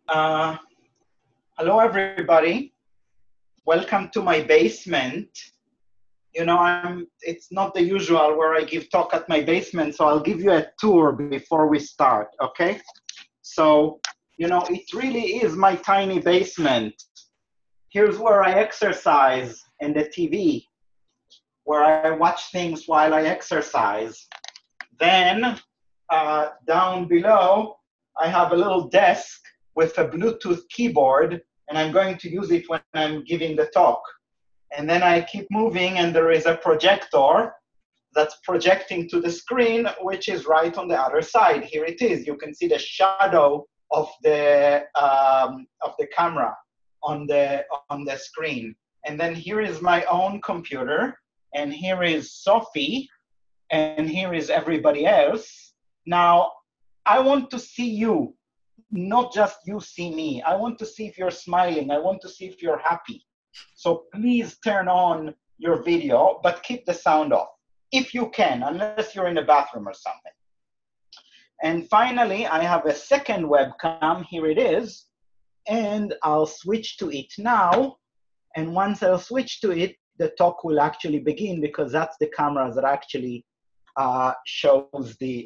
Uh, Hello, everybody. Welcome to my basement. You know, it's not the usual where I give talk at my basement, so I'll give you a tour before we start, okay? So, it really is my tiny basement. Here's where I exercise and the TV, where I watch things while I exercise. Then, down below, I have a little desk with a Bluetooth keyboard, and I'm going to use it when I'm giving the talk. And then I keep moving, and there is a projector that's projecting to the screen, which is right on the other side. Here it is. You can see the shadow of the camera on the screen. And then here is my own computer, and here is Sophie, and here is everybody else. Now, I want to see you, not just you see me. I want to see if you're smiling. I want to see if you're happy. So please turn on your video, but keep the sound off, if you can, unless you're in a bathroom or something. And finally, I have a second webcam. Here it is. And I'll switch to it now. And once I'll switch to it, the talk will actually begin, because that's the camera that actually shows the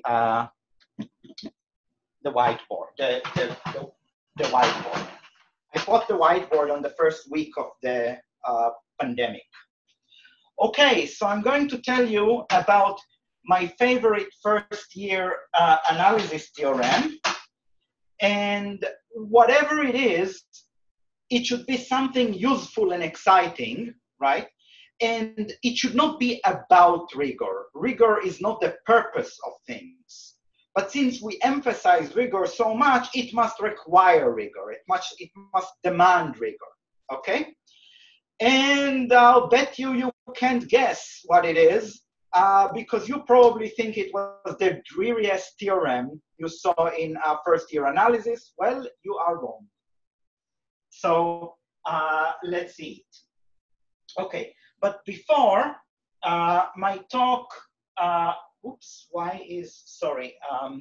whiteboard, the whiteboard. I bought the whiteboard on the first week of the pandemic. Okay, so I'm going to tell you about my favorite first year analysis theorem. And whatever it is, it should be something useful and exciting, right? And it should not be about rigor. Rigor is not the purpose of things. But since we emphasize rigor so much, it must require rigor. It must demand rigor, okay? And I'll bet you can't guess what it is, because you probably think it was the dreariest theorem you saw in our first year analysis. Well, you are wrong. So let's see it. Okay, but before my talk, oops, sorry,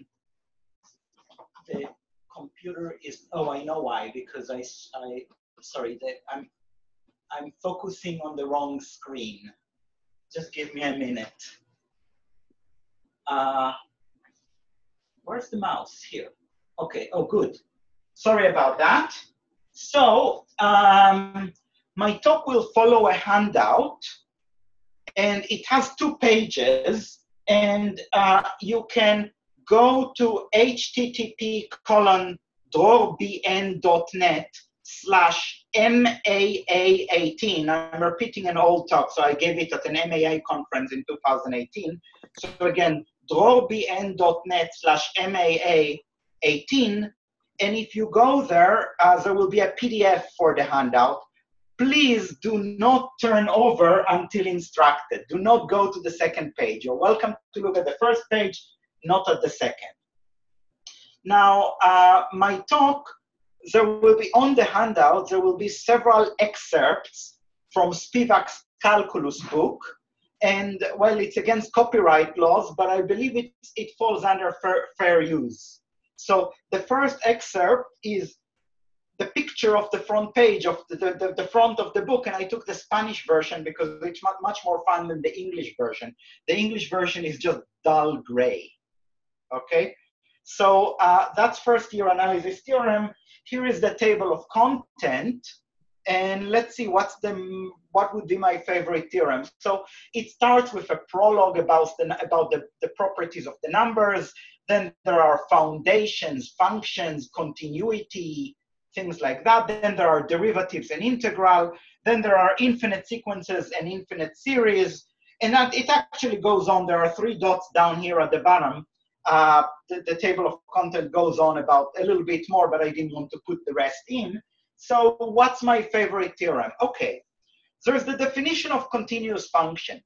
the computer is, oh, I know why, because I'm focusing on the wrong screen. Just give me a minute. Where's the mouse? Here. Okay, oh, good. Sorry about that. So, my talk will follow a handout, and it has 2 pages, and you can go to http:/drobn.net/MAA18. I'm repeating an old talk, so I gave it at an MAA conference in 2018. So again, drobn.net/MAA18. And if you go there, there will be a PDF for the handout. Please do not turn over until instructed. Do not go to the second page. You're welcome to look at the first page, not at the second. Now, my talk, there will be on the handout, there will be several excerpts from Spivak's calculus book. And, well, it's against copyright laws, but I believe it falls under fair use. So the first excerpt is the picture of the front page of the front of the book, and I took the Spanish version because it's much more fun than the English version. The English version is just dull gray, okay? So that's first year analysis theorem. Here is the table of content, and let's see what would be my favorite theorem. So it starts with a prologue about the properties of the numbers. Then there are foundations, functions, continuity, things like that. Then there are derivatives and integral. Then there are infinite sequences and infinite series. And that it actually goes on. There are 3 dots down here at the bottom. The table of content goes on about a little bit more, but I didn't want to put the rest in. So what's my favorite theorem? Okay, there's the definition of continuous functions,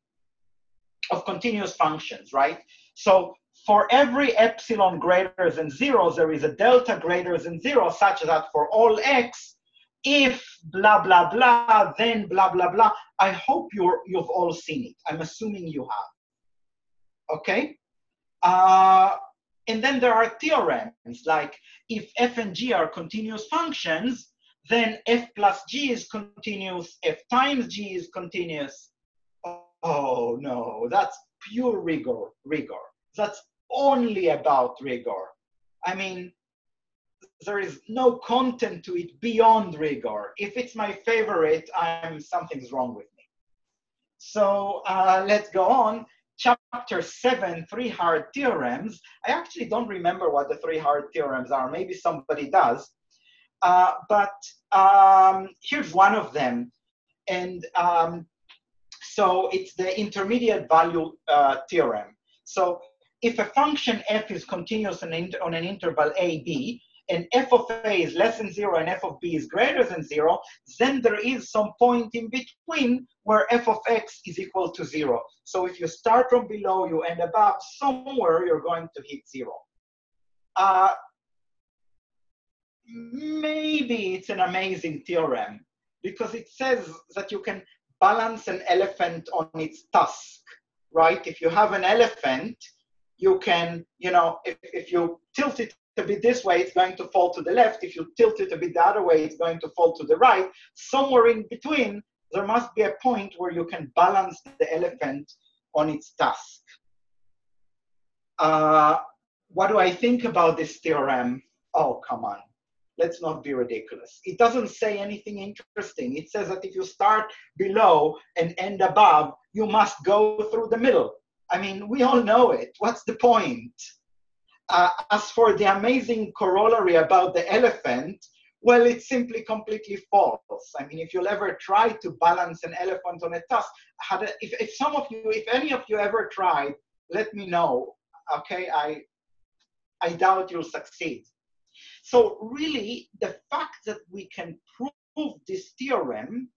right? So for every epsilon greater than 0, there is a delta greater than 0, such that for all x, if blah, blah, blah, then blah, blah, blah. I hope you've all seen it. I'm assuming you have. Okay? And then there are theorems, like if f and g are continuous functions, then f plus g is continuous, f times g is continuous. Oh no, that's pure rigor. That's only about rigor. I mean, there is no content to it beyond rigor. If it's my favorite, something's wrong with me. So let's go on. Chapter 7, 3 hard theorems. I actually don't remember what the 3 hard theorems are. Maybe somebody does. But here's one of them. And so it's the intermediate value theorem. So if a function f is continuous on an interval a, b, and f of a is less than 0 and f of b is greater than 0, then there is some point in between where f of x is equal to 0. So if you start from below, you end above, somewhere you're going to hit 0. Maybe it's an amazing theorem because it says that you can balance an elephant on its tusk, right? If you have an elephant, you can, if you tilt it a bit this way, it's going to fall to the left. If you tilt it a bit the other way, it's going to fall to the right. Somewhere in between, there must be a point where you can balance the elephant on its tusk. What do I think about this theorem? Oh, come on. Let's not be ridiculous. It doesn't say anything interesting. It says that if you start below and end above, you must go through the middle. I mean, we all know it. What's the point? As for the amazing corollary about the elephant, well, it's simply completely false. I mean, if you'll ever try to balance an elephant on a tusk, if any of you ever tried, let me know, okay? I doubt you'll succeed. So really, the fact that we can prove this theorem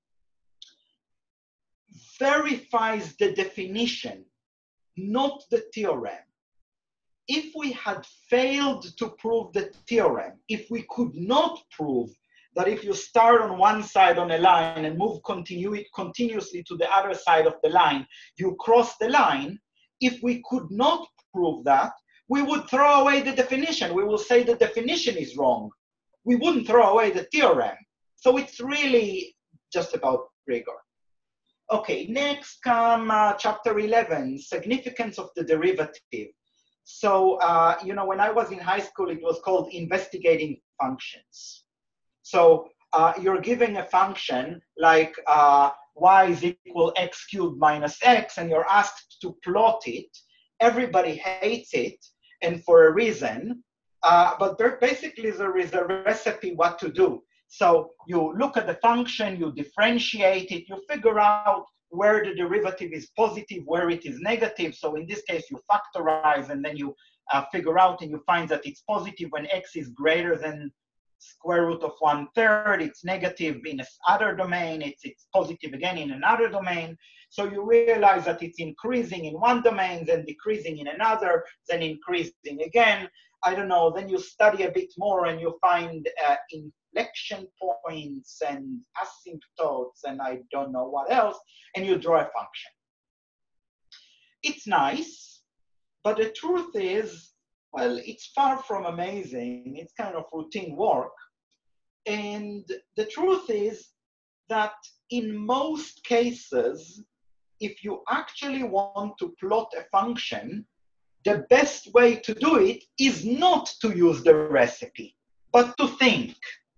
verifies the definition, not the theorem. If we had failed to prove the theorem, if we could not prove that if you start on one side on a line and move continuously to the other side of the line, you cross the line, if we could not prove that, we would throw away the definition. We will say the definition is wrong. We wouldn't throw away the theorem. So it's really just about rigor. Okay, next come chapter 11, significance of the derivative. So, when I was in high school, it was called investigating functions. So you're given a function like y is equal x cubed minus x, and you're asked to plot it. Everybody hates it, and for a reason, but basically there is a recipe what to do. So you look at the function, you differentiate it, you figure out where the derivative is positive, where it is negative. So in this case, you factorize, and then you figure out, and you find that it's positive when x is greater than square root of 1/3. It's negative in another domain. It's positive again in another domain. So you realize that it's increasing in one domain, then decreasing in another, then increasing again. I don't know, then you study a bit more and you find inflection points and asymptotes and I don't know what else, and you draw a function. It's nice, but the truth is, well, it's far from amazing. It's kind of routine work. And the truth is that in most cases, if you actually want to plot a function, the best way to do it is not to use the recipe, but to think.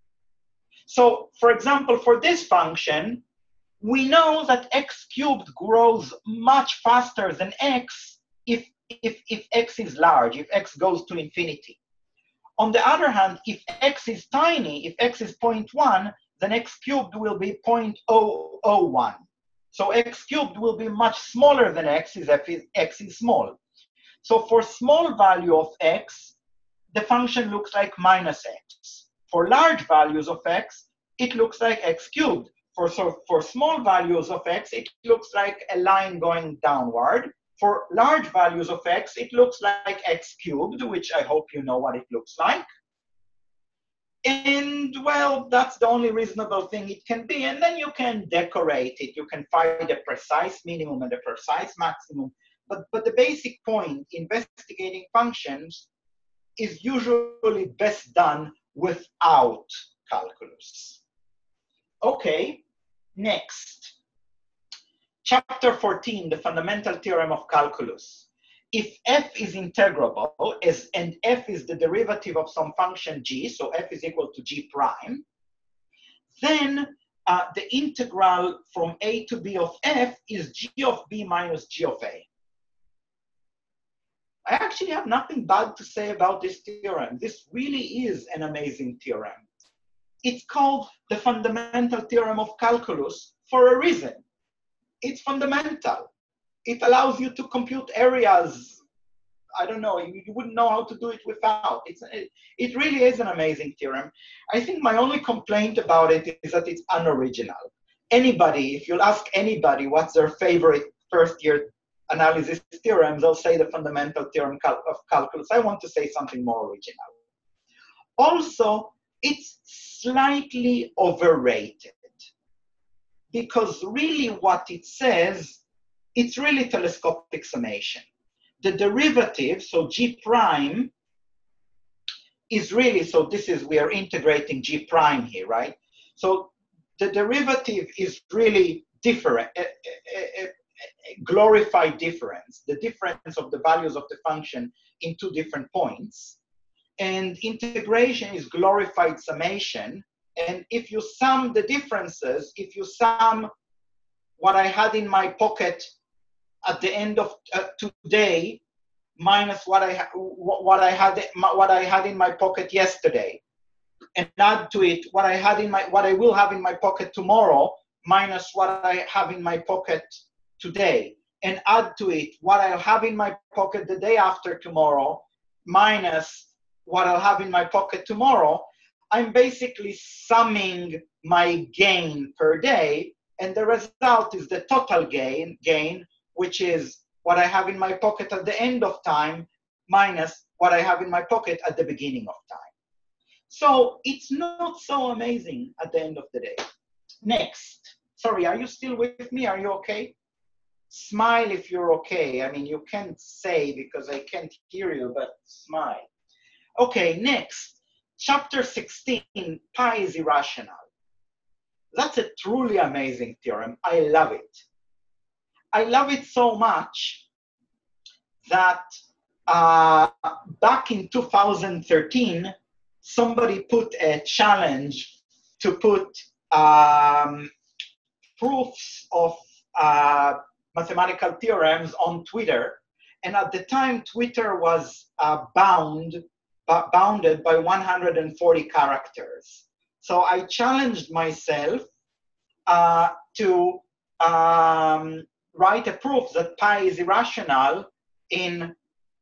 So, for example, for this function, we know that x cubed grows much faster than x if x is large, if x goes to infinity. On the other hand, if x is tiny, if x is 0.1, then x cubed will be 0.001. So x cubed will be much smaller than x if x is small. So for small value of x, the function looks like minus x. For large values of x, it looks like x cubed. For small values of x, it looks like a line going downward. For large values of x, it looks like x cubed, which I hope you know what it looks like. And well, that's the only reasonable thing it can be. And then you can decorate it. You can find a precise minimum and a precise maximum. But the basic point, investigating functions, is usually best done without calculus. Okay, next. Chapter 14, the fundamental theorem of calculus. If f is integrable and f is the derivative of some function g, so f is equal to g prime, then the integral from a to b of f is g of b minus g of a. I actually have nothing bad to say about this theorem. This really is an amazing theorem. It's called the fundamental theorem of calculus for a reason. It's fundamental. It allows you to compute areas. I don't know, you wouldn't know how to do it without. It really is an amazing theorem. I think my only complaint about it is that it's unoriginal. Anybody, if you'll ask anybody what's their favorite first year analysis theorems, they'll say the fundamental theorem of calculus. I want to say something more original. Also, it's slightly overrated because really what it says, it's really telescopic summation. The derivative, so g prime, is really, so this is, we are integrating g prime here, right? So the derivative is really different, a glorified difference, the difference of the values of the function in two different points. And integration is glorified summation. And if you sum the differences, if you sum what I had in my pocket at the end of today minus what I had in my pocket yesterday, and add to it what I will have in my pocket tomorrow minus what I have in my pocket today, and add to it what I'll have in my pocket the day after tomorrow minus what I'll have in my pocket tomorrow, I'm basically summing my gain per day, and the result is the total gain, which is what I have in my pocket at the end of time minus what I have in my pocket at the beginning of time. So it's not so amazing at the end of the day. Next. Sorry, are you still with me? Are you okay? Smile if you're okay. I mean, you can't say because I can't hear you, but smile. Okay, next. Chapter 16, pi is irrational. That's a truly amazing theorem. I love it. I love it so much that back in 2013, somebody put a challenge to put proofs of mathematical theorems on Twitter. And at the time, Twitter was bounded by 140 characters. So I challenged myself to write a proof that pi is irrational in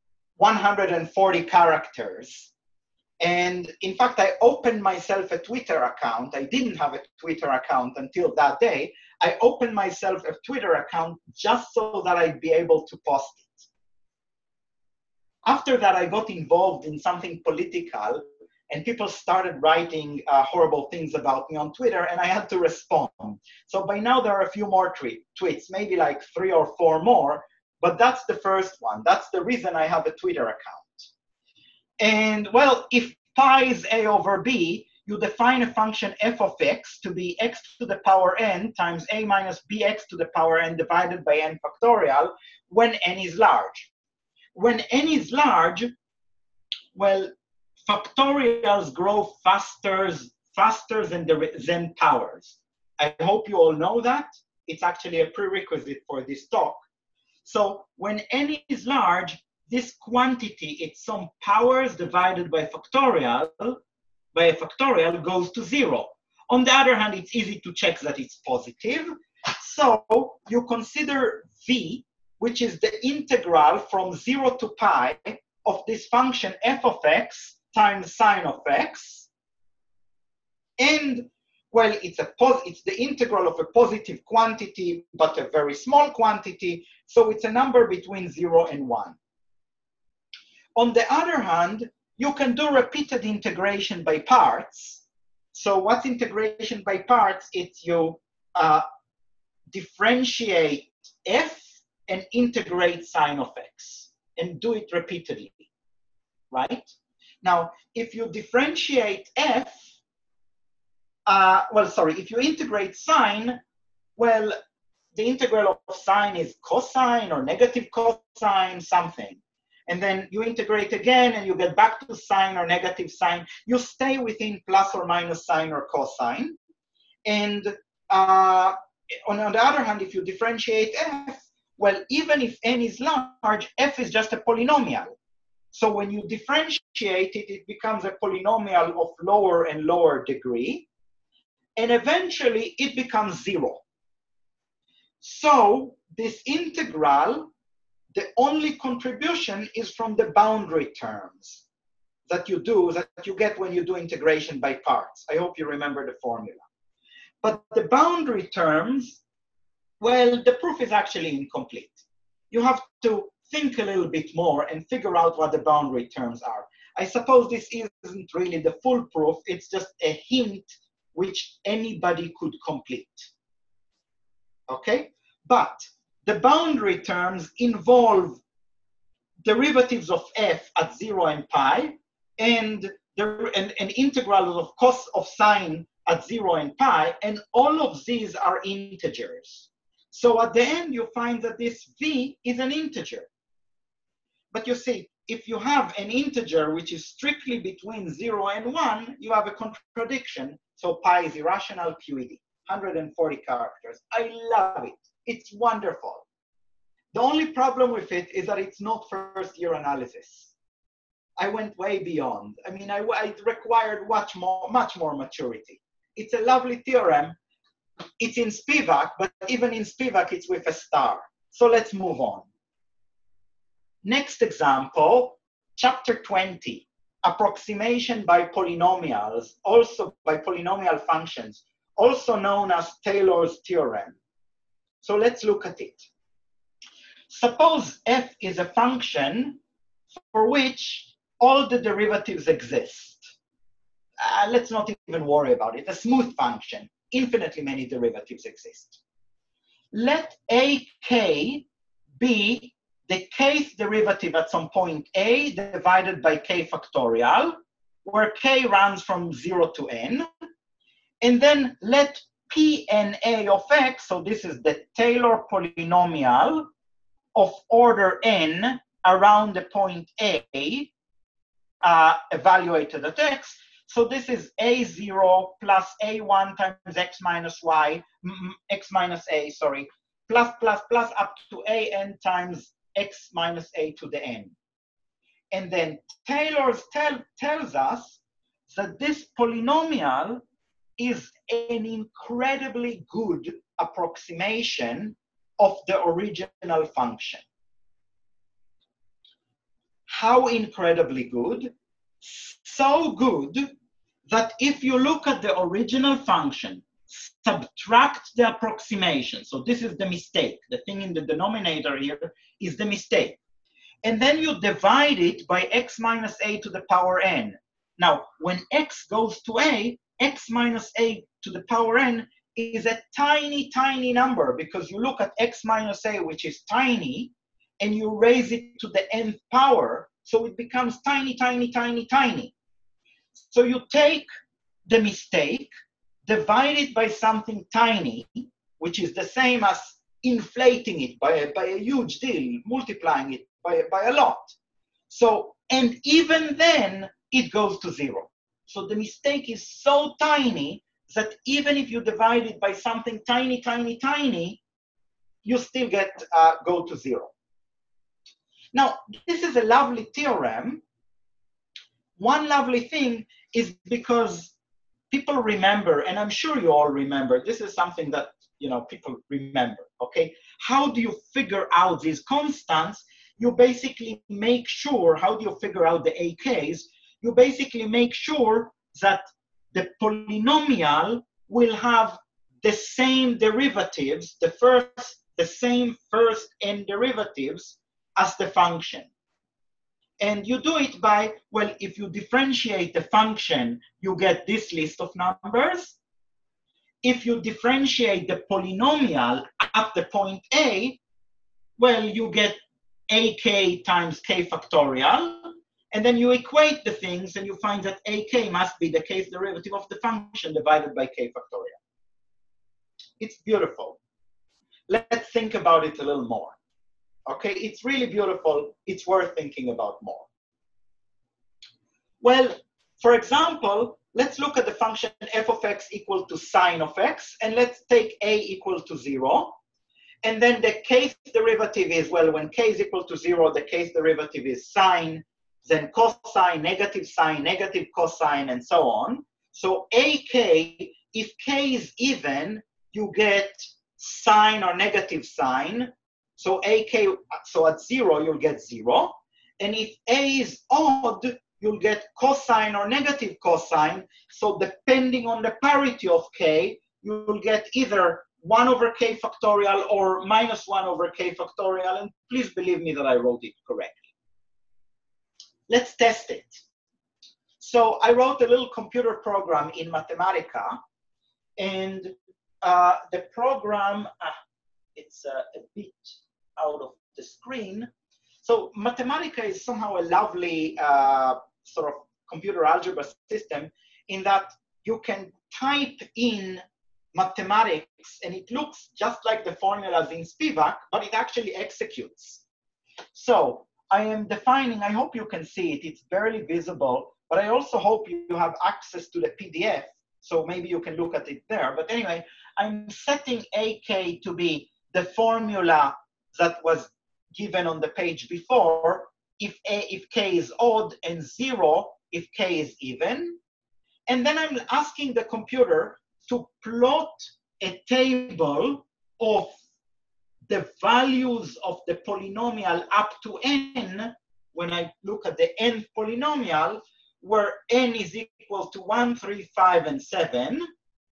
140 characters. And in fact, I opened myself a Twitter account. I didn't have a Twitter account until that day. I opened myself a Twitter account just so that I'd be able to post it. After that, I got involved in something political, and people started writing horrible things about me on Twitter, and I had to respond. So by now, there are a few more tweets, maybe like 3 or 4 more, but that's the first one. That's the reason I have a Twitter account. And well, if pi is a over b, you define a function f of x to be x to the power n times a minus bx to the power n divided by n factorial when n is large. When n is large, well, factorials grow faster than powers. I hope you all know that. It's actually a prerequisite for this talk. So when n is large, this quantity, it's some powers divided by a factorial goes to 0. On the other hand, it's easy to check that it's positive. So you consider v, which is the integral from 0 to pi of this function f of x times sine of x. And well, it's the integral of a positive quantity, but a very small quantity. So it's a number between 0 and 1. On the other hand, you can do repeated integration by parts. So what's integration by parts? It's you differentiate f and integrate sine of x and do it repeatedly, right? Now, if you differentiate f, if you integrate sine, well, the integral of sine is cosine or negative cosine something. And then you integrate again and you get back to sine or negative sine. You stay within plus or minus sine or cosine. And on the other hand, if you differentiate f, well, even if n is large, f is just a polynomial. So when you differentiate it, it becomes a polynomial of lower and lower degree. And eventually it becomes 0. So this integral, the only contribution is from the boundary terms that you get when you do integration by parts. I hope you remember the formula. But the boundary terms, well, the proof is actually incomplete. You have to think a little bit more and figure out what the boundary terms are. I suppose this isn't really the full proof, it's just a hint which anybody could complete. Okay? But the boundary terms involve derivatives of f at 0 and pi, and integrals of cos of sine at 0 and pi, and all of these are integers. So at the end, you find that this v is an integer. But you see, if you have an integer which is strictly between 0 and 1, you have a contradiction. So pi is irrational QED, 140 characters. I love it. It's wonderful. The only problem with it is that it's not first-year analysis. I went way beyond. I mean, I required much more maturity. It's a lovely theorem. It's in Spivak, but even in Spivak, it's with a star. So let's move on. Next example, chapter 20, approximation by polynomials, also by polynomial functions, also known as Taylor's theorem. So let's look at it. Suppose f is a function for which all the derivatives exist. Let's not even worry about it. A smooth function, infinitely many derivatives exist. Let ak be the kth derivative at some point a divided by k factorial, where k runs from 0 to n. And then let Pna of x, so this is the Taylor polynomial of order n around the point a, evaluated at x. So this is a0 plus a1 times x minus a, plus up to an times x minus a to the n. And then Taylor tells us that this polynomial is an incredibly good approximation of the original function. How incredibly good? So good that if you look at the original function, subtract the approximation, so this is the mistake, the thing in the denominator here is the mistake, and then you divide it by x minus a to the power n. Now, when x goes to a, x minus a to the power n is a tiny, tiny number, because you look at x minus a, which is tiny, and you raise it to the nth power, so it becomes tiny, tiny, tiny, tiny. So you take the mistake, divide it by something tiny, which is the same as inflating it by a huge deal, multiplying it by a lot. So, and even then, it goes to 0. So the mistake is so tiny that even if you divide it by something tiny, tiny, tiny, you still get go to 0. Now, this is a lovely theorem. One lovely thing is because people remember, and I'm sure you all remember, this is something that people remember, okay? How do you figure out these constants? You basically make sure, how do you figure out the AKs? You basically make sure that the polynomial will have the same derivatives, the same first n derivatives as the function. And you do it by, well, if you differentiate the function, you get this list of numbers. If you differentiate the polynomial at the point A, well, you get ak times k factorial. And then you equate the things and you find that ak must be the case derivative of the function divided by k factorial. It's beautiful. Let's think about it a little more. Okay, it's really beautiful. It's worth thinking about more. Well, for example, let's look at the function f of x equal to sine of x, and let's take a equal to 0. And then the case derivative is, well, when k is equal to 0, the case derivative is sine, then cosine, negative cosine, and so on. So ak, if k is even, you get sine or negative sine. So ak, so at 0, you'll get 0. And if a is odd, you'll get cosine or negative cosine. So depending on the parity of k, you'll get either 1 over k factorial or minus 1 over k factorial. And please believe me that I wrote it correctly. Let's test it. So I wrote a little computer program in Mathematica, and the program, it's a bit out of the screen. So Mathematica is somehow a lovely sort of computer algebra system in that you can type in mathematics and it looks just like the formulas in Spivak, but it actually executes. So I am defining, I hope you can see it, it's barely visible, but I also hope you have access to the PDF, so maybe you can look at it there. But anyway, I'm setting AK to be the formula that was given on the page before, if k is odd, and 0 if k is even. And then I'm asking the computer to plot a table of the values of the polynomial up to n, when I look at the nth polynomial, where n is equal to 1, 3, 5, and 7,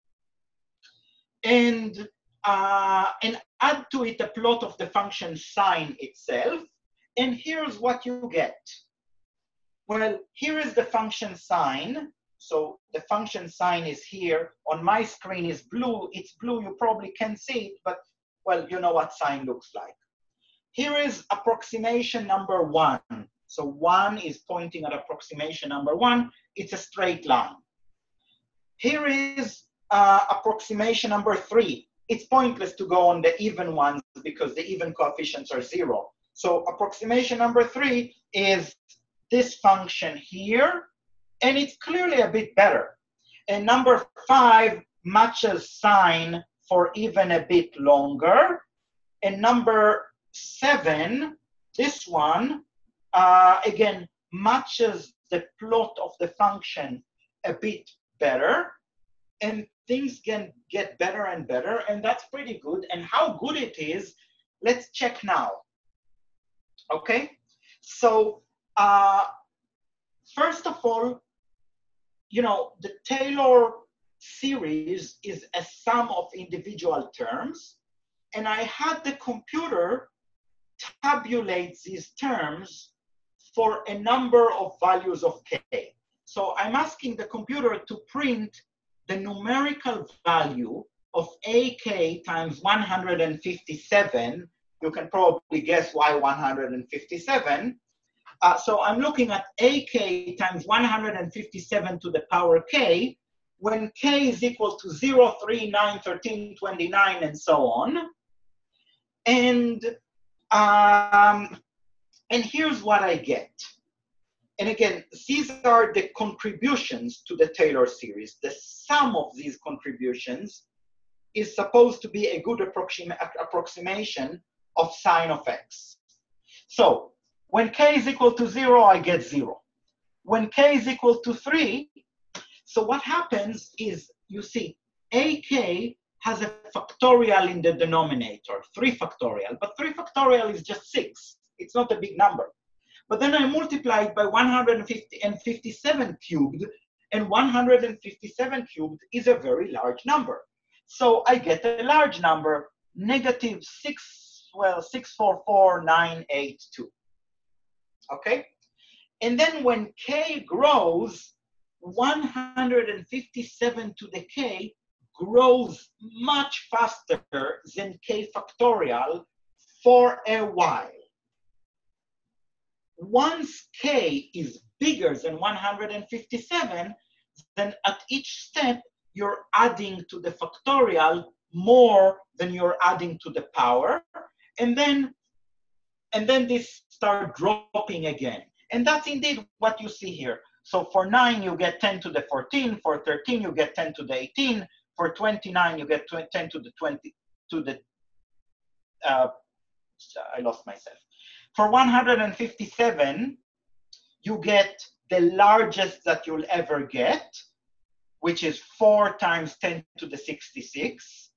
and add to it a plot of the function sine itself. And here's what you get. Well, here is the function sine. So the function sine is here. On my screen is blue. It's blue. You probably can't see it, but well, you know what sine looks like. Here is approximation number 1. So 1 is pointing at approximation number 1. It's a straight line. Here is approximation number 3. It's pointless to go on the even ones because the even coefficients are 0. So approximation number 3 is this function here, and it's clearly a bit better. And number 5 matches sine for even a bit longer. And number 7, this one, again, matches the plot of the function a bit better. And things can get better and better, and that's pretty good. And how good it is, let's check now. Okay, so first of all, you know, the Taylor series is a sum of individual terms, and I had the computer tabulate these terms for a number of values of k. So I'm asking the computer to print the numerical value of AK times 157. You can probably guess why 157. So I'm looking at AK times 157 to the power k, when k is equal to 0, 3, 9, 13, 29, and so on. And here's what I get. And again, these are the contributions to the Taylor series. The sum of these contributions is supposed to be a good approximation of sine of x. So when k is equal to 0, I get 0. When k is equal to 3, so what happens is, you see, ak has a factorial in the denominator, 3 factorial, but 3 factorial is just 6. It's not a big number. But then I multiply it by 157 cubed, and 157 cubed is a very large number. So I get a large number, negative 644,982. Okay? And then when k grows, 157 to the k grows much faster than k factorial for a while. Once k is bigger than 157, then at each step, you're adding to the factorial more than you're adding to the power. And then this start dropping again. And that's indeed what you see here. So for 9, you get 10 to the 14. For 13, you get 10 to the 18. For 29, you get 10 to the 20, to the, I lost myself. For 157, you get the largest that you'll ever get, which is 4 times 10 to the 66.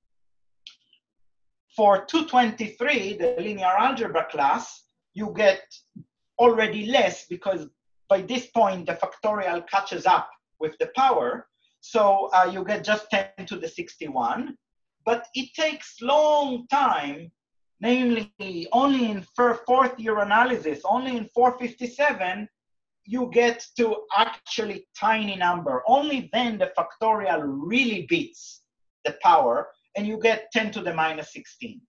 For 223, the linear algebra class, you get already less because by this point, the factorial catches up with the power. So you get just 10 to the 61. But it takes long time, namely only in fourth year analysis, only in 457, you get to actually tiny number. Only then the factorial really beats the power, and you get 10 to the minus 16.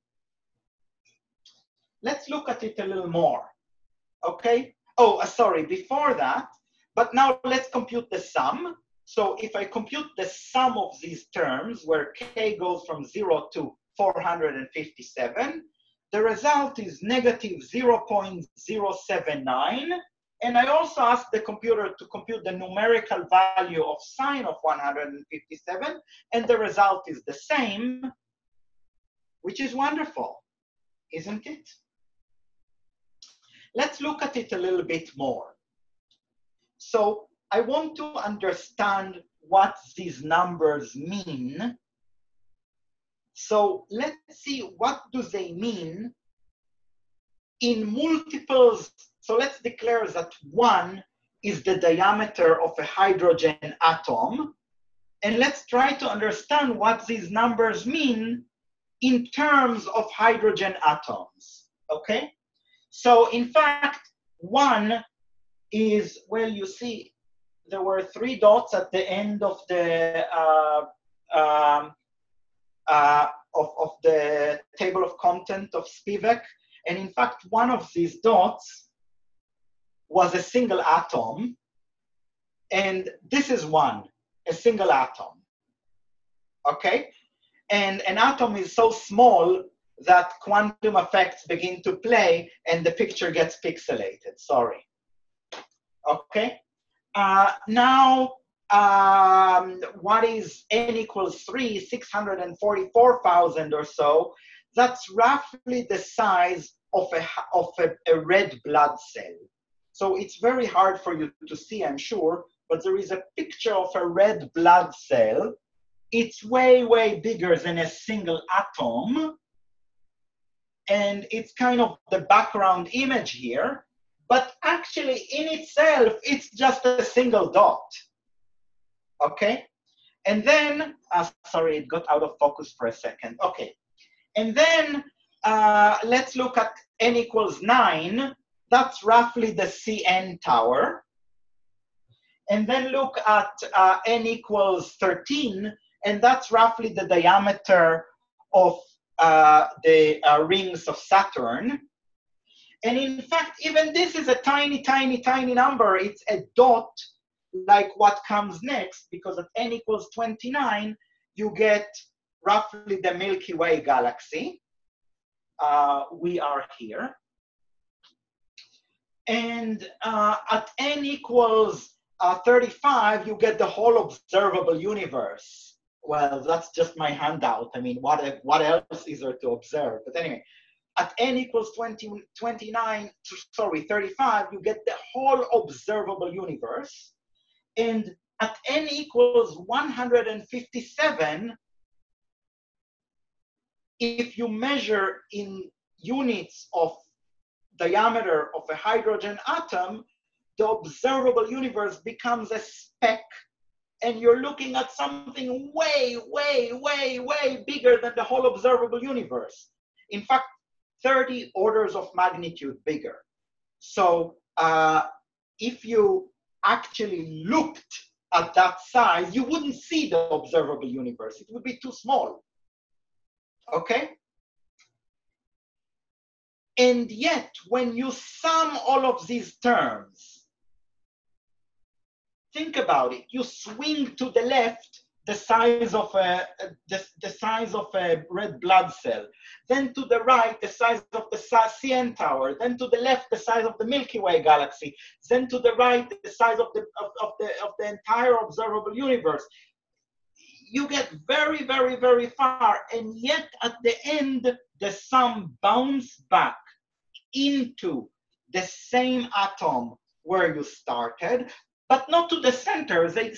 Let's look at it a little more, okay? Oh, sorry, before that, but now let's compute the sum. So if I compute the sum of these terms, where k goes from 0 to 457, the result is negative 0.079. And I also asked the computer to compute the numerical value of sine of 157, and the result is the same, which is wonderful, isn't it? Let's look at it a little bit more. So I want to understand what these numbers mean. So let's see, what do they mean in multiples? So let's declare that 1 is the diameter of a hydrogen atom. And let's try to understand what these numbers mean in terms of hydrogen atoms, okay? So in fact, 1 is, well, you see, there were 3 dots at the end of the table of content of Spivak. And in fact, one of these dots was a single atom. And this is 1, a single atom, okay? And an atom is so small that quantum effects begin to play and the picture gets pixelated, sorry. Okay, now what is n equals 3, 644,000 or so? That's roughly the size of a red blood cell. So it's very hard for you to see, I'm sure, but there is a picture of a red blood cell. It's way, way bigger than a single atom. And it's kind of the background image here. But actually, in itself, it's just a single dot. Okay? And then, sorry, it got out of focus for a second. Okay. And then let's look at n equals 9. That's roughly the CN tower. And then look at n equals 13, and that's roughly the diameter of the rings of Saturn. And in fact, even this is a tiny, tiny, tiny number. It's a dot like what comes next, because at n equals 29, you get roughly the Milky Way galaxy. We are here. And at n equals 35, you get the whole observable universe. Well, that's just my handout. I mean, what else is there to observe? But anyway, at n equals 35, you get the whole observable universe. And at n equals 157, if you measure in units of diameter of a hydrogen atom, the observable universe becomes a speck, and you're looking at something way, way, way, way bigger than the whole observable universe. In fact, 30 orders of magnitude bigger. So if you actually looked at that size, you wouldn't see the observable universe. It would be too small. Okay? And yet, when you sum all of these terms, Think about it. You swing to the left the size of a red blood cell, then to the right the size of the CN tower, then to the left the size of the Milky Way galaxy, then to the right the size of the entire observable universe. You get very, very, very far, and yet at the end the sum bounces back into the same atom where you started, but not to the center. They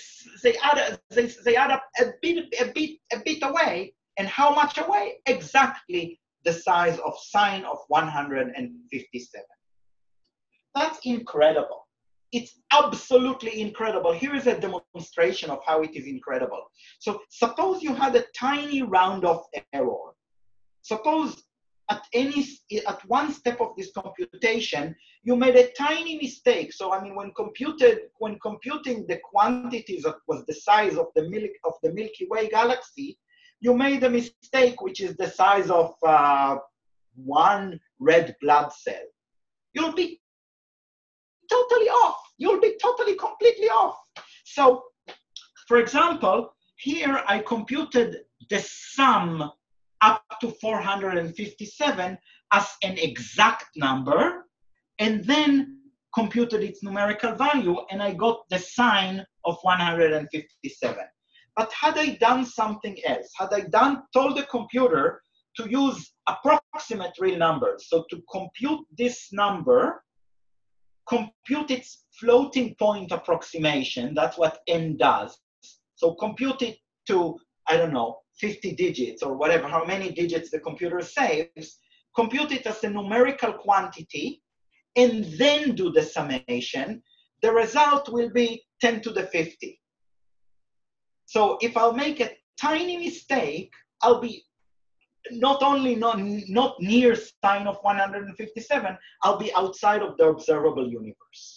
add up a bit away. And how much away? Exactly the size of sine of 157. That's incredible. It's absolutely incredible. Here is a demonstration of how it is incredible. So suppose you had a tiny round of error. Suppose at one step of this computation, you made a tiny mistake. So I mean, when computing the quantities that was the size of the Milky Way galaxy, you made a mistake which is the size of one red blood cell. You'll be totally off. You'll be totally, completely off. So, for example, here I computed the sum up to 457 as an exact number, and then computed its numerical value, and I got the sine of 157. But had I done something else, had I told the computer to use approximate real numbers, so to compute this number, compute its floating point approximation, that's what n does. So compute it to, I don't know, 50 digits or whatever, how many digits the computer saves, compute it as a numerical quantity, and then do the summation, the result will be 10 to the 50. So if I'll make a tiny mistake, I'll be not only not near sine of 157, I'll be outside of the observable universe.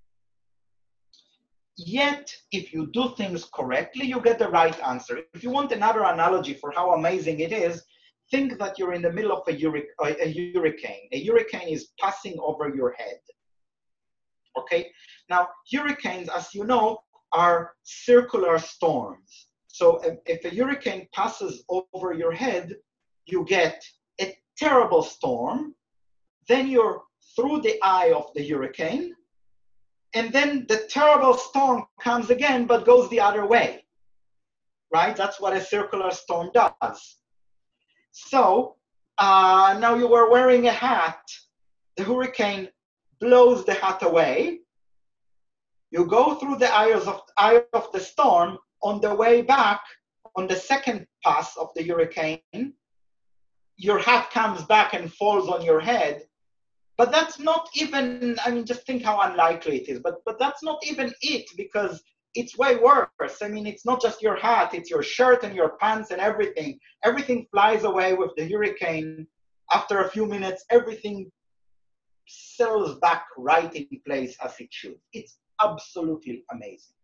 Yet, if you do things correctly, you get the right answer. If you want another analogy for how amazing it is, think that you're in the middle of a hurricane. A hurricane is passing over your head. Okay? Now, hurricanes, as you know, are circular storms. So if a hurricane passes over your head, you get a terrible storm, then you're through the eye of the hurricane, and then the terrible storm comes again, but goes the other way, right? That's what a circular storm does. So now you were wearing a hat, the hurricane blows the hat away, you go through the eye of the storm, on the way back, on the second pass of the hurricane, your hat comes back and falls on your head. But that's not even, I mean, just think how unlikely it is. But that's not even it, because it's way worse. I mean, it's not just your hat, it's your shirt and your pants and everything. Everything flies away with the hurricane. After a few minutes, everything settles back right in place as it should. It's absolutely amazing.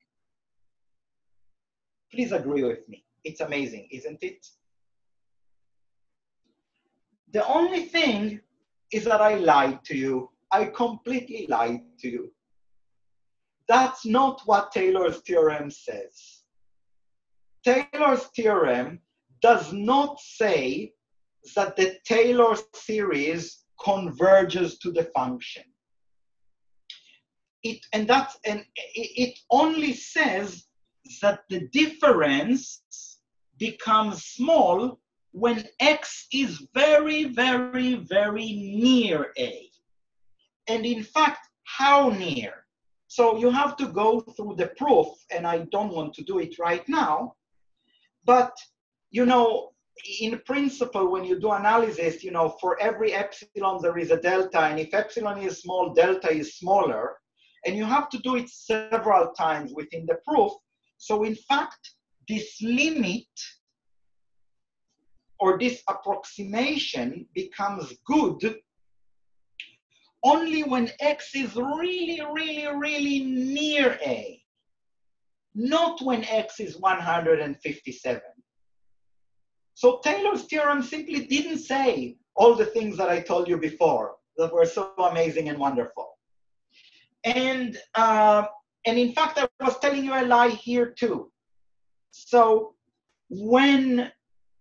Please agree with me. It's amazing, isn't it? The only thing is that I lied to you. I completely lied to you. That's not what Taylor's theorem says. Taylor's theorem does not say that the Taylor series converges to the function. It only says that the difference becomes small when x is very, very, very near a. And in fact, how near? So you have to go through the proof, and I don't want to do it right now. But, you know, in principle, when you do analysis, you know, for every epsilon, there is a delta. And if epsilon is small, delta is smaller. And you have to do it several times within the proof. So in fact, this limit or this approximation becomes good only when x is really, really, really near a, not when x is 157. So Taylor's theorem simply didn't say all the things that I told you before that were so amazing and wonderful. And And in fact, I was telling you a lie here too. So when,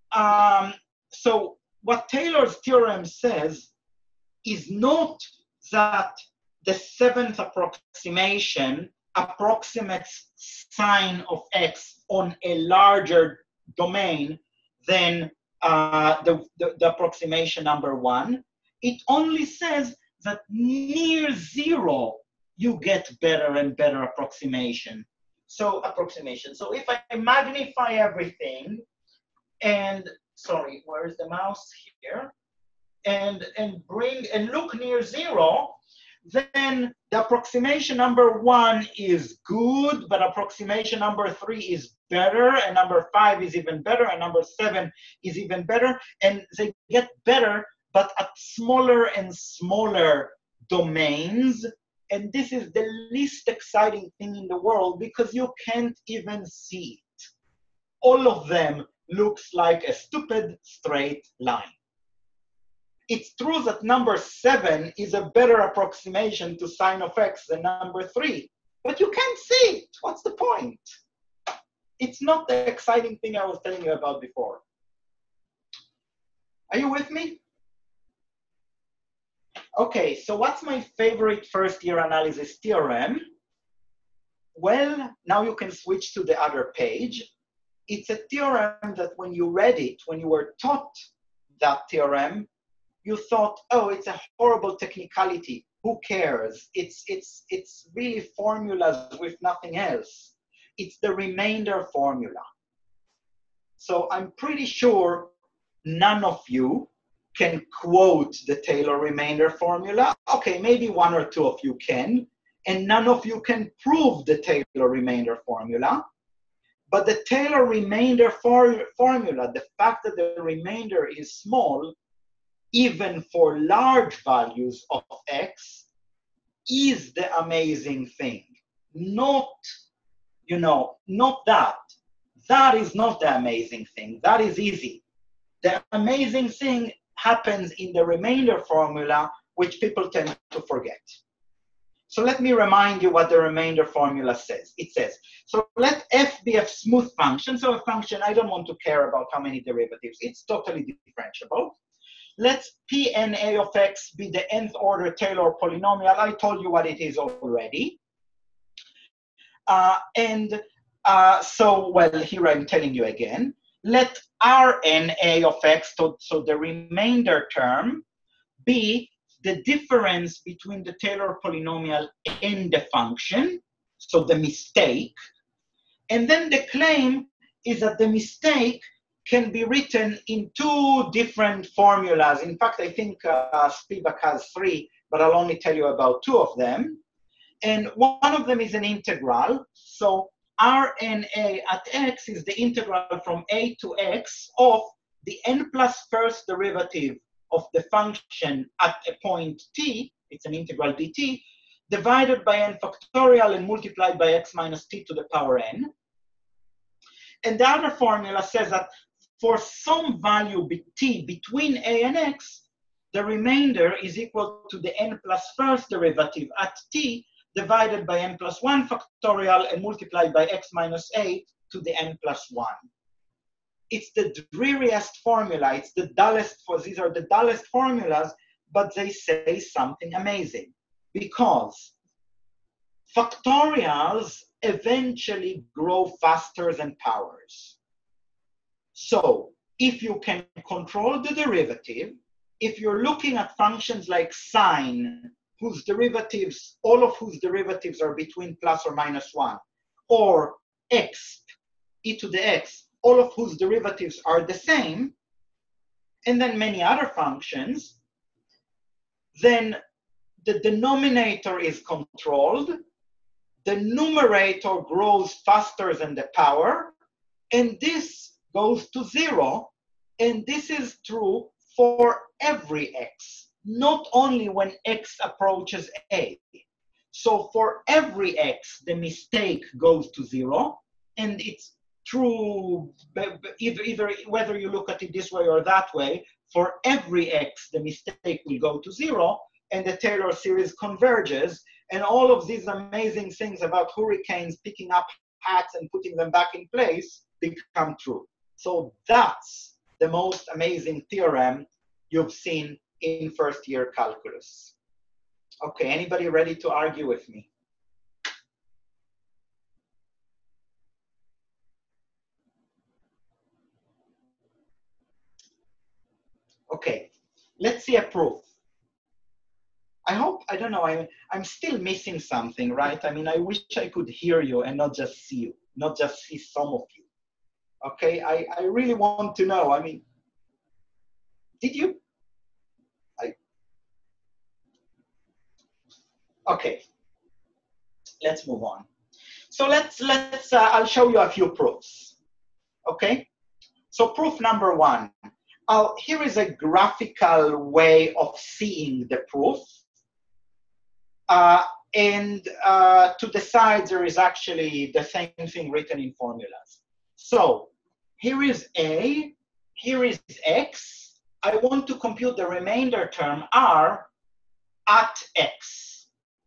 so what Taylor's theorem says is not that the seventh approximation approximates sine of x on a larger domain than the approximation number one. It only says that near zero, you get better and better approximation. So if I magnify everything and, sorry, where's the mouse here? And look near zero, then the approximation number one is good, but approximation number three is better, and number five is even better, and number seven is even better, and they get better, but at smaller and smaller domains. And this is the least exciting thing in the world because you can't even see it. All of them looks like a stupid straight line. It's true that number seven is a better approximation to sine of x than number three, but you can't see it. What's the point? It's not the exciting thing I was telling you about before. Are you with me? Okay, so what's my favorite first year analysis theorem? Well, now you can switch to the other page. It's a theorem that when you read it, when you were taught that theorem, you thought, oh, it's a horrible technicality. Who cares? It's really formulas with nothing else. It's the remainder formula. So I'm pretty sure none of you can quote the Taylor remainder formula. Okay, maybe one or two of you can, and none of you can prove the Taylor remainder formula. But the Taylor remainder formula, the fact that the remainder is small, even for large values of x, is the amazing thing. Not, not that. That is not the amazing thing. That is easy. The amazing thing happens in the remainder formula, which people tend to forget. So let me remind you what the remainder formula says. It says, so let f be a smooth function. So a function, I don't want to care about how many derivatives. It's totally differentiable. Let Pn(a) of x be the nth order Taylor polynomial. I told you what it is already. So, well, here I'm telling you again. Let Rn(a) of x, so the remainder term, be the difference between the Taylor polynomial and the function, so the mistake. And then the claim is that the mistake can be written in two different formulas. In fact, I think Spivak has three, but I'll only tell you about two of them. And one of them is an integral. So Rn(a) at x is the integral from a to x of the n plus first derivative of the function at a point t, it's an integral dt, divided by n factorial and multiplied by x minus t to the power n. And the other formula says that for some value t between a and x, the remainder is equal to the n plus first derivative at t divided by n plus 1 factorial and multiplied by x minus a to the n plus 1. It's the dreariest formula. It's the dullest, these are the dullest formulas, but they say something amazing because factorials eventually grow faster than powers. So if you can control the derivative, if you're looking at functions like sine, whose derivatives, all of whose derivatives are between plus or minus 1, or x, e to the x, all of whose derivatives are the same, and then many other functions, then the denominator is controlled, the numerator grows faster than the power, and this goes to 0, and this is true for every x, not only when x approaches a. So for every x, the mistake goes to 0, and it's true either whether you look at it this way or that way. For every x, the mistake will go to 0, and the Taylor series converges, and all of these amazing things about hurricanes picking up hats and putting them back in place become true. So that's the most amazing theorem you've seen in first year calculus. Okay, anybody ready to argue with me? Okay, let's see a proof. I hope, I don't know, I'm still missing something, right? I mean, I wish I could hear you and not just see you, not just see some of you. Okay, I really want to know, I mean, did you? Okay, let's move on. So I'll show you a few proofs, okay? So proof number one, here is a graphical way of seeing the proof. And to the side, there is actually the same thing written in formulas. So here is A, here is X. I want to compute the remainder term R at X.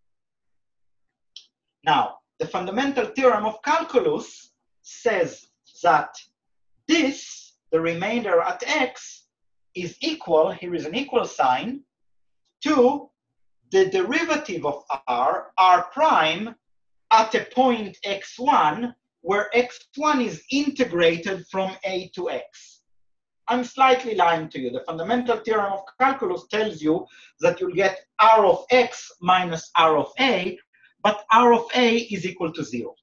Now, the fundamental theorem of calculus says that this, the remainder at X, is equal, here is an equal sign, to the derivative of R prime, at a point x1, where x1 is integrated from A to X. I'm slightly lying to you. The fundamental theorem of calculus tells you that you'll get R of X minus R of A, but R of A is equal to 0.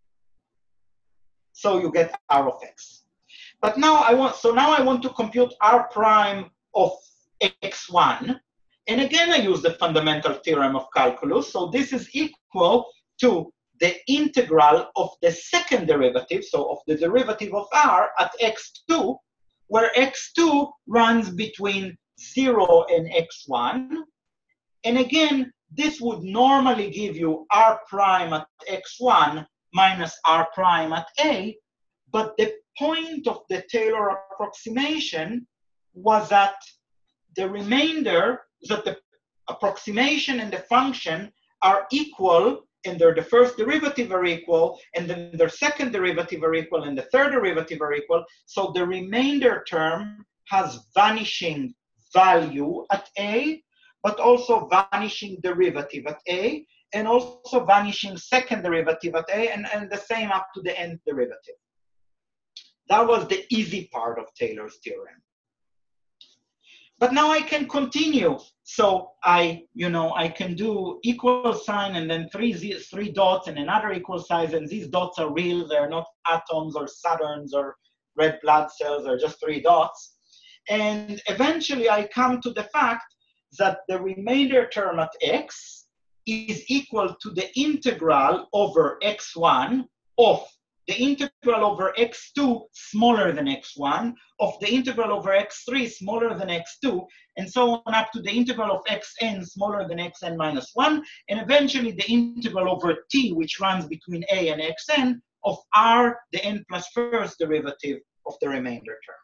So you get R of X. But now I want to compute R prime of x1. And again, I use the fundamental theorem of calculus. So this is equal to the integral of the second derivative, so of the derivative of R at x2, where x2 runs between 0 and x1. And again, this would normally give you R prime at x1 minus R prime at A, but the point of the Taylor approximation was that the remainder, that the approximation and the function are equal, and the first derivative are equal, and then their second derivative are equal, and the third derivative are equal. So the remainder term has vanishing value at A, but also vanishing derivative at A, and also vanishing second derivative at A, and the same up to the nth derivative. That was the easy part of Taylor's theorem. But now I can continue. So I can do equal sign and then three dots and another equal sign, and these dots are real. They're not atoms or Saturns or red blood cells. They're just 3 dots. And eventually I come to the fact that the remainder term at X is equal to the integral over x1 of the integral over x2 smaller than x1, of the integral over x3 smaller than x2, and so on up to the integral of xn smaller than xn minus 1, and eventually the integral over t, which runs between a and xn, of r, the n plus first derivative of the remainder term.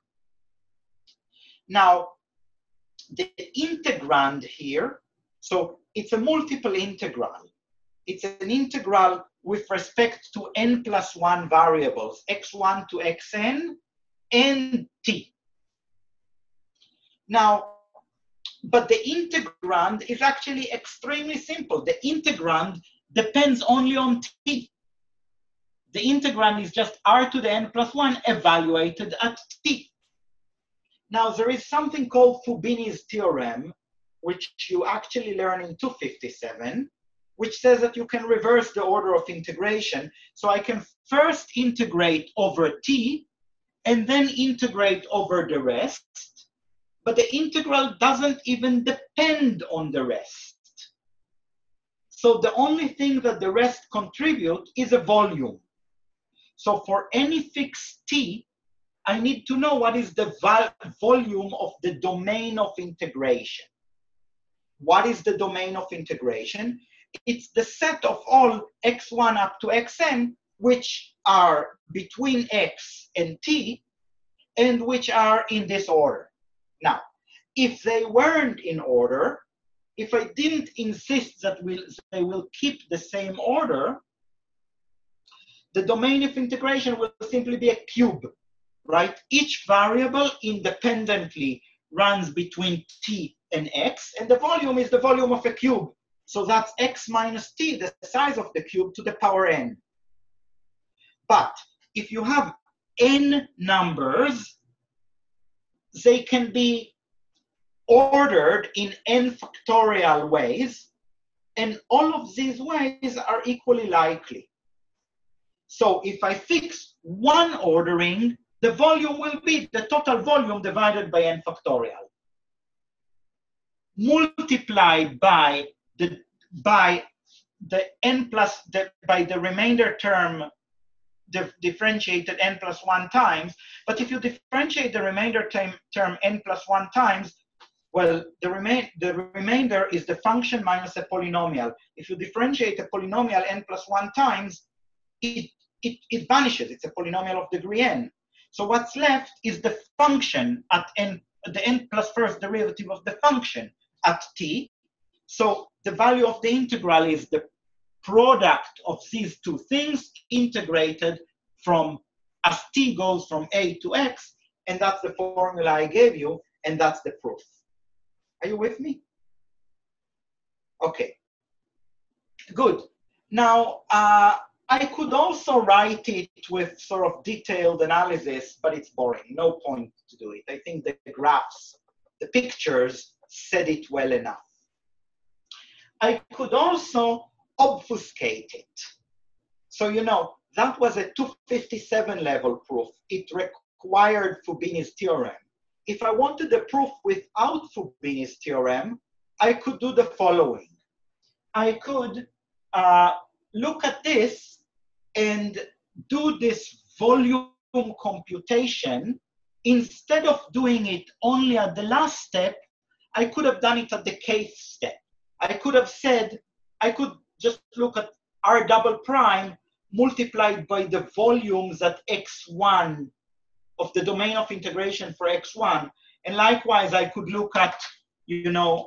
Now, the integrand here, so it's a multiple integral. It's an integral with respect to n plus 1 variables, x1 to xn and t. Now, but the integrand is actually extremely simple. The integrand depends only on t. The integrand is just r to the n plus 1 evaluated at t. Now, there is something called Fubini's theorem, which you actually learn in 257, which says that you can reverse the order of integration. So I can first integrate over t, and then integrate over the rest. But the integral doesn't even depend on the rest. So the only thing that the rest contribute is a volume. So for any fixed t, I need to know what is the volume of the domain of integration. What is the domain of integration? It's the set of all x1 up to xn, which are between x and t, and which are in this order. Now, if they weren't in order, if I didn't insist that they will keep the same order, the domain of integration will simply be a cube, right? Each variable independently runs between t and x, and the volume is the volume of a cube. So that's x minus t, the size of the cube, to the power n. But if you have n numbers, they can be ordered in n factorial ways, and all of these ways are equally likely. So if I fix one ordering, the volume will be the total volume divided by n factorial, multiplied by the n plus by the remainder term differentiated n plus 1 times. But if you differentiate the remainder term n plus 1 times, well, the remainder is the function minus a polynomial. If you differentiate a polynomial n plus 1 times, it vanishes. It's a polynomial of degree n. So what's left is the function at n, the n plus first derivative of the function at t. So the value of the integral is the product of these two things integrated from as t goes from a to x, and that's the formula I gave you, and that's the proof. Are you with me? Okay, good. Now, I could also write it with sort of detailed analysis, but it's boring. No point to do it. I think the graphs, the pictures said it well enough. I could also obfuscate it. So, you know, that was a 257 level proof. It required Fubini's theorem. If I wanted the proof without Fubini's theorem, I could do the following. I could look at this and do this volume computation. Instead of doing it only at the last step, I could have done it at the kth step. I could have said, I could just look at R double prime multiplied by the volumes at x1 of the domain of integration for x1. And likewise, I could look at, you know,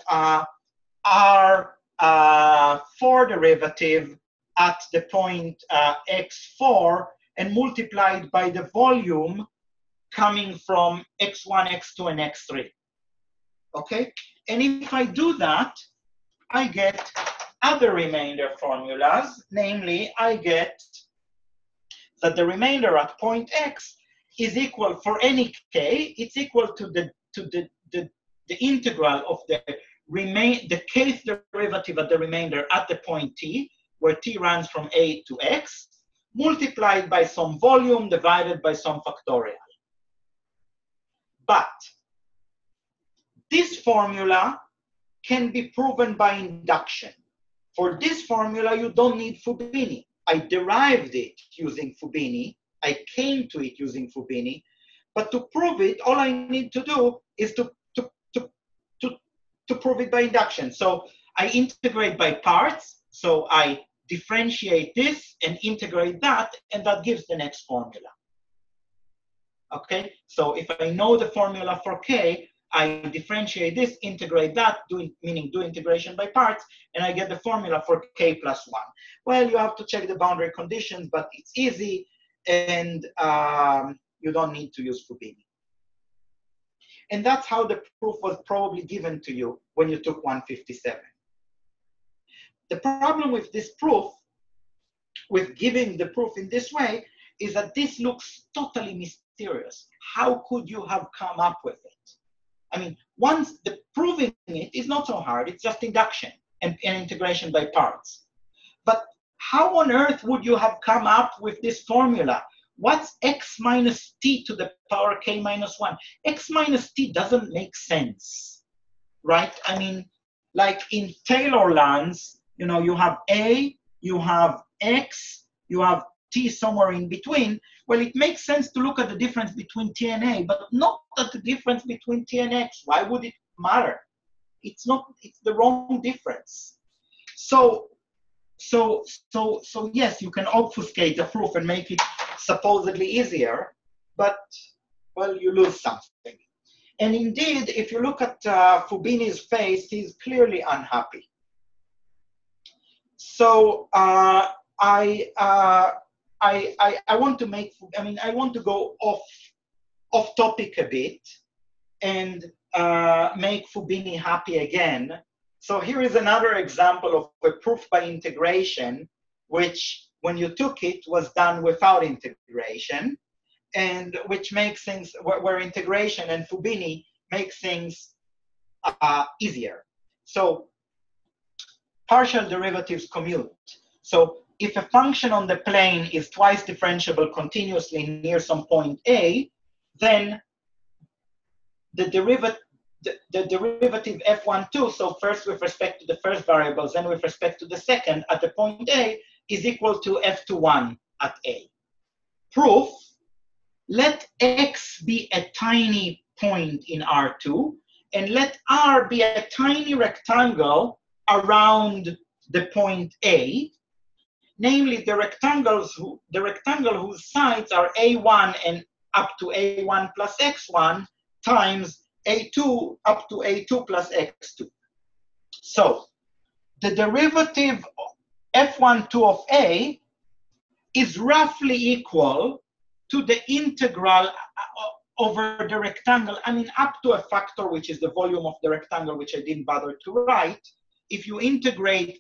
R4 derivative at the point x4 and multiplied by the volume coming from x1, x2, and x3. Okay? And if I do that, I get other remainder formulas. Namely, I get that the remainder at point x is equal, for any k, it's equal to the integral of the kth derivative at the remainder at the point t, where t runs from a to x, multiplied by some volume divided by some factorial. But this formula can be proven by induction. For this formula, you don't need Fubini. I derived it using Fubini. I came to it using Fubini. But to prove it, all I need to do is to prove it by induction. So I integrate by parts. So I differentiate this and integrate that, and that gives the next formula. Okay, so if I know the formula for k, I differentiate this, integrate that, meaning do integration by parts, and I get the formula for k plus 1. Well, you have to check the boundary conditions, but it's easy, and you don't need to use Fubini. And that's how the proof was probably given to you when you took 157. The problem with this proof, with giving the proof in this way, is that this looks totally mysterious. How could you have come up with it? I mean, once the proving it is not so hard, it's just induction and integration by parts. But how on earth would you have come up with this formula? What's x minus t to the power k minus 1? X minus t doesn't make sense, right? I mean, like in Taylor lands, you know, you have a, you have x, you have t somewhere in between. Well, it makes sense to look at the difference between t and a, but not at the difference between t and x. Why would it matter? It's not, it's the wrong difference. So yes, you can obfuscate the proof and make it supposedly easier, but, well, you lose something. And indeed, if you look at Fubini's face, he's clearly unhappy. So I want to make, I want to go off topic a bit and make Fubini happy again. So here is another example of a proof by integration, which when you took it was done without integration, and which makes things, where integration and Fubini make things easier. So partial derivatives commute. So if a function on the plane is twice differentiable continuously near some point A, then the derivative f12, so first with respect to the first variables, then with respect to the second at the point A, is equal to f21 at A. Proof: let X be a tiny point in R2, and let R be a tiny rectangle around the point A, namely the rectangle whose sides are A1 and up to A1 plus X1 times A2 up to A2 plus X2. So the derivative f12 of A is roughly equal to the integral over the rectangle, up to a factor, which is the volume of the rectangle, which I didn't bother to write. If you integrate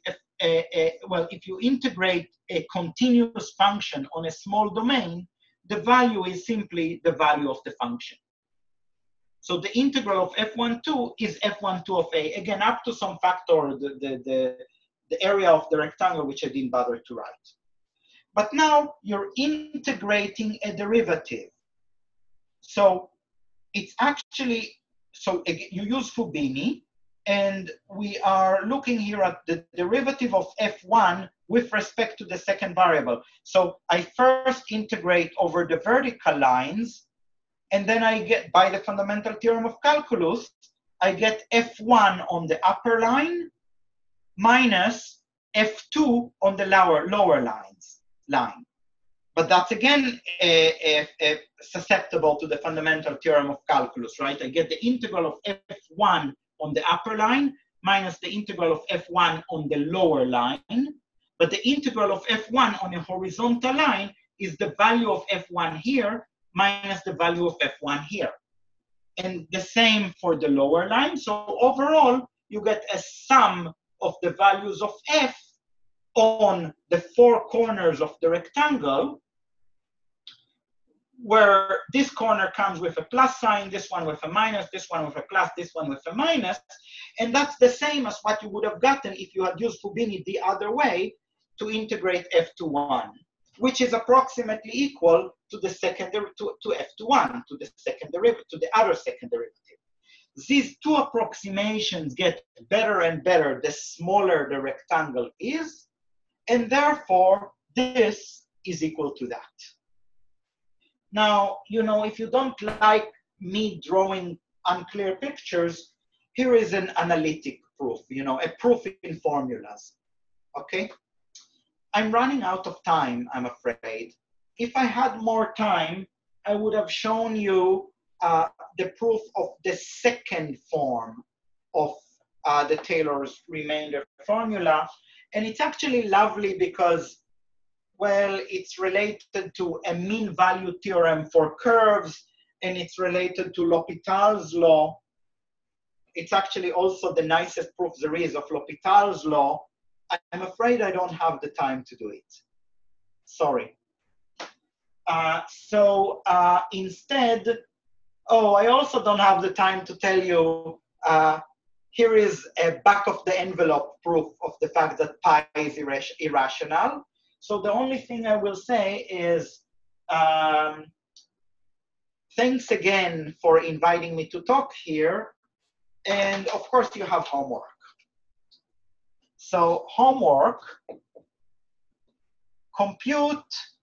if you integrate a continuous function on a small domain, the value is simply the value of the function. So the integral of f12 is f12 of A, again, up to some factor, the area of the rectangle, which I didn't bother to write. But now you're integrating a derivative. So it's actually, so you use Fubini, and we are looking here at the derivative of f1 with respect to the second variable. So I first integrate over the vertical lines, and then I get, by the fundamental theorem of calculus, I get f1 on the upper line minus f2 on the lower line. But that's again susceptible to the fundamental theorem of calculus, right? I get the integral of f1 on the upper line minus the integral of f1 on the lower line. But the integral of f1 on a horizontal line is the value of f1 here minus the value of f1 here. And the same for the lower line. So overall, you get a sum of the values of f on the four corners of the rectangle, where this corner comes with a plus sign, this one with a minus, this one with a plus, this one with a minus. And that's the same as what you would have gotten if you had used Fubini the other way to integrate f21, which is approximately equal to the second to f21, to the second derivative, to the other second derivative. These two approximations get better and better the smaller the rectangle is, and therefore this is equal to that. Now, if you don't like me drawing unclear pictures, here is an analytic proof, a proof in formulas, okay? I'm running out of time, I'm afraid. If I had more time, I would have shown you the proof of the second form of the Taylor's remainder formula. And it's actually lovely because, well, it's related to a mean value theorem for curves, and it's related to L'Hopital's law. It's actually also the nicest proof there is of L'Hopital's law. I'm afraid I don't have the time to do it. Sorry. Instead, I also don't have the time to tell you, here is a back of the envelope proof of the fact that pi is irrational. So the only thing I will say is, thanks again for inviting me to talk here. And of course you have homework. So homework, compute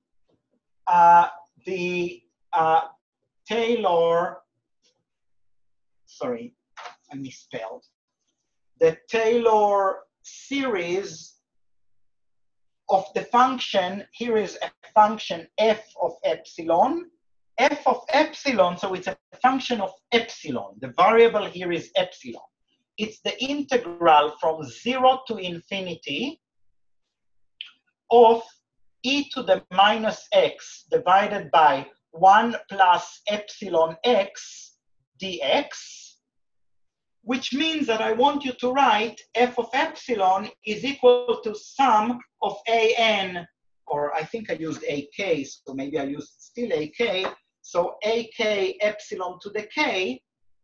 the Taylor, sorry, I misspelled. The Taylor series of the function. Here is a function f of epsilon, f of epsilon, so it's a function of epsilon. The variable here is epsilon. It's the integral from 0 to infinity of e to the minus x divided by 1 plus epsilon x dx, which means that I want you to write f of epsilon is equal to sum of an, or I think I used ak, so maybe I used still ak, so ak epsilon to the k,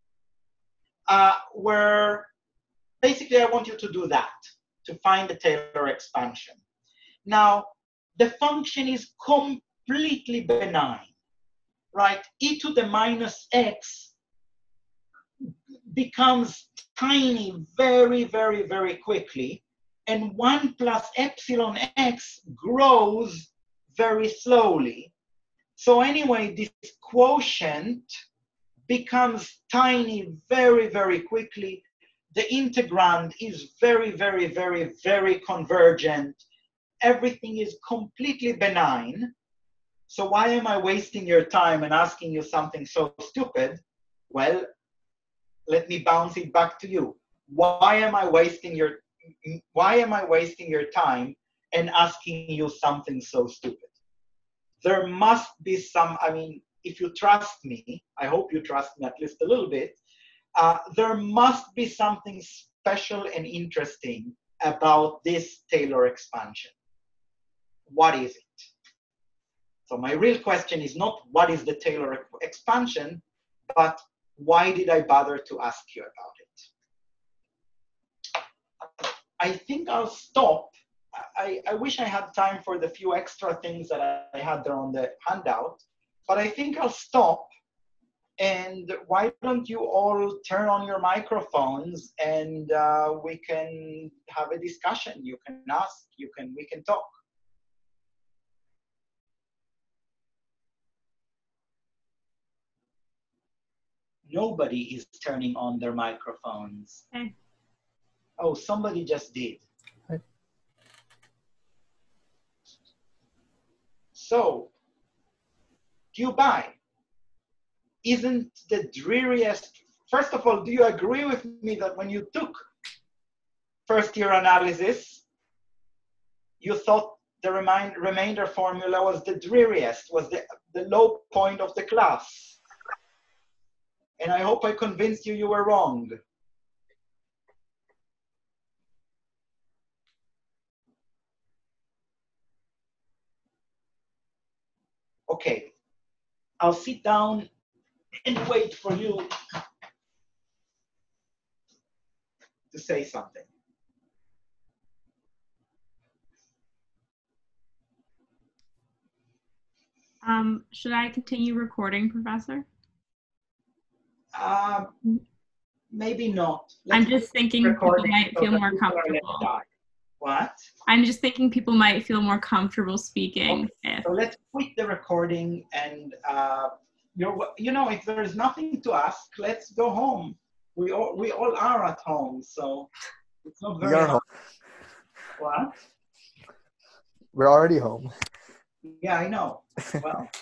where basically I want you to do that, to find the Taylor expansion. Now, the function is completely benign, right? E to the minus x becomes tiny very, very, very quickly, and 1 plus epsilon x grows very slowly. So anyway, this quotient becomes tiny very, very quickly. The integrand is very, very, very, very convergent. Everything is completely benign. So why am I wasting your time and asking you something so stupid? Well, let me bounce it back to you. Why am I wasting your time and asking you something so stupid? There must be some, I mean, if you trust me, I hope you trust me at least a little bit, there must be something special and interesting about this Taylor expansion. What is it? So my real question is not what is the Taylor expansion, but why did I bother to ask you about it? I think I'll stop. I wish I had time for the few extra things that I had there on the handout, but I think I'll stop. And why don't you all turn on your microphones and we can have a discussion. You can ask, we can talk. Nobody is turning on their microphones. Okay. Oh, somebody just did. Right. So, do you buy? Isn't the dreariest, first of all, do you agree with me that when you took first year analysis, you thought the remainder formula was the dreariest, was the low point of the class? And I hope I convinced you were wrong. Okay, I'll sit down and wait for you to say something. Should I continue recording, Professor? Maybe not. I'm just thinking people might feel more comfortable. What? I'm just thinking people might feel more comfortable speaking. Okay. So let's quit the recording and you know, if there is nothing to ask, let's go home. We all are at home, so it's not very hard. What? We're already home. Yeah, I know. Well,